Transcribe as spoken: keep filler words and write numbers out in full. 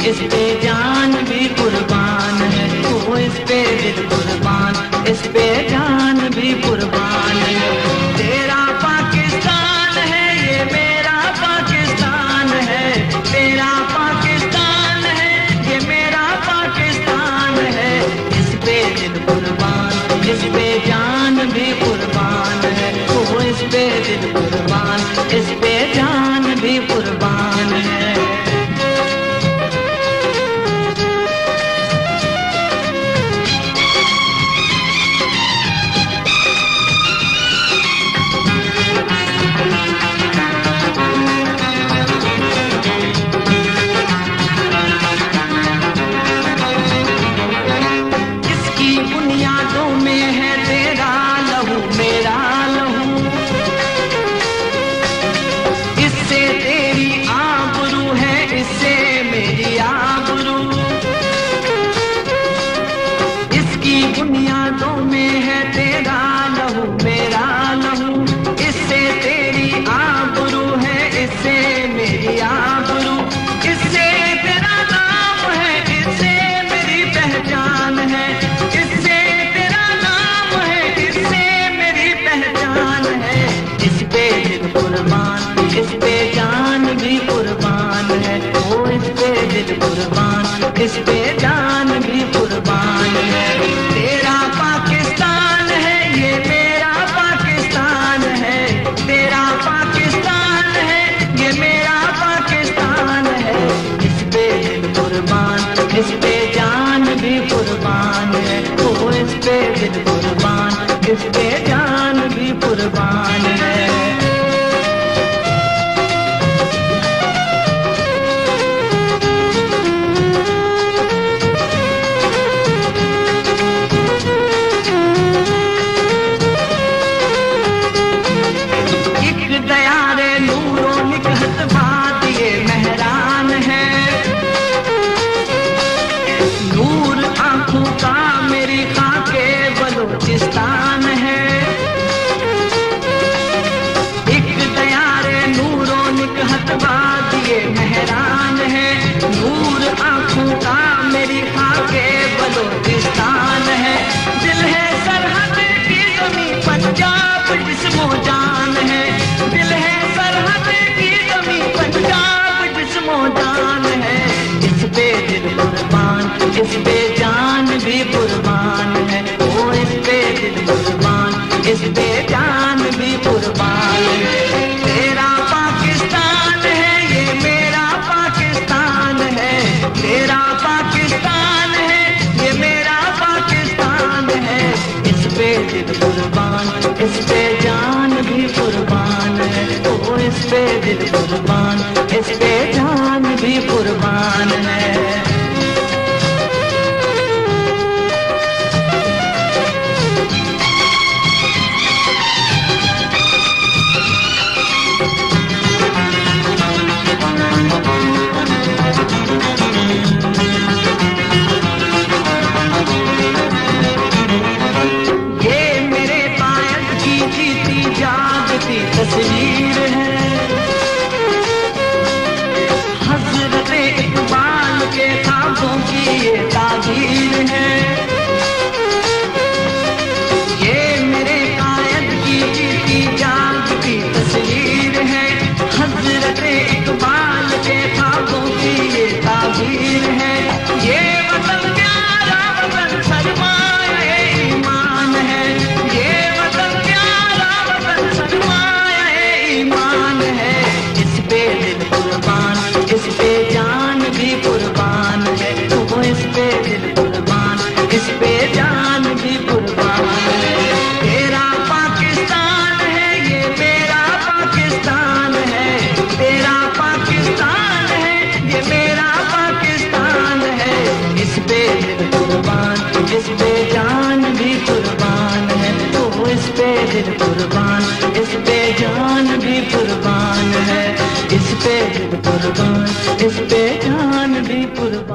इस पे जान भी कुर्बान है। ओ इस पे दिल कुर्बान, इस पे जान भी कुर्बान है। तेरा पाकिस्तान है ये मेरा पाकिस्तान है, तेरा पाकिस्तान है ये मेरा पाकिस्तान है। इस पे दिल कुर्बान, इस पे जान भी कुर्बान है। ओ इस पे दिल कुर्बान, इस पे जान भी कुर्बान है। बुनियादों में है तेरा लहू मेरा लहू, इससे तेरी आबरू है, इससे मेरी आबरू, इससे तेरा नाम है, इससे मेरी पहचान है, इससे तेरा नाम है, इससे मेरी पहचान है। इस पे दिल कुर्बान, इस पे जान भी कुर्बान है। ओ इस पे दिल कुर्बान, इस पे जान भी कुर्बान है। तेरा पाकिस्तान है ये मेरा पाकिस्तान है, तेरा पाकिस्तान है ये मेरा पाकिस्तान है। इस पे दिल कुर्बान, इस पे जान भी कुर्बान है। ओ इस पे दिल कुर्बान, इस पे जान भी कुर्बान है। बलोचिस्तान है एक दयारे नूरों निकहत वादिए मेहरान है। नूर आंखों का मेरी खाके बलोचिस्तान है। दिल है सरहद की जमी पंजाब जिस्मो जान है, दिल है सरहद की जमी पंजाब जिस्मो जान है। इस पे दिल कुर्बान, इस पे जान भी कुर्बान है। ओ इस पे दिल कुर्बान, इस पे जान भी कुर्बान है। तेरा पाकिस्तान है ये मेरा पाकिस्तान है, तेरा पाकिस्तान है ये मेरा पाकिस्तान है। इस पे दिल कुर्बान, इस पे जान भी कुर्बान है। ओ इस पे दिल कुर्बान, इस पे जान भी कुर्बान है। तस्वीर है हज़रत इक़बाल के ख्वाबों की ये ताबीर है। ये मेरे कायद की जीती जागती तस्वीर है। हज़रत इक़बाल के ख्वाबों की ये ताबीर है। ये वतन प्यारा वतन सरमाए ईमान है, ये वतन प्यारा वतन सरमाए ईमान है। इस पे दिल कुर्बान, इस पे जान भी कुर्बान है। तो इस पे दिल कुर्बान, इस पे जान भी कुर्बान है। तेरा पाकिस्तान है ये मेरा पाकिस्तान है, तेरा पाकिस्तान है ये मेरा पाकिस्तान है। इस पे दिल कुर्बान, इस पे जान भी कुर्बान है। तो इस पे दिल कुर्बान, इस पे जान भी कुर्बान है। इस पे दिल कुर्बान, इस पे जान भी कुर्बान।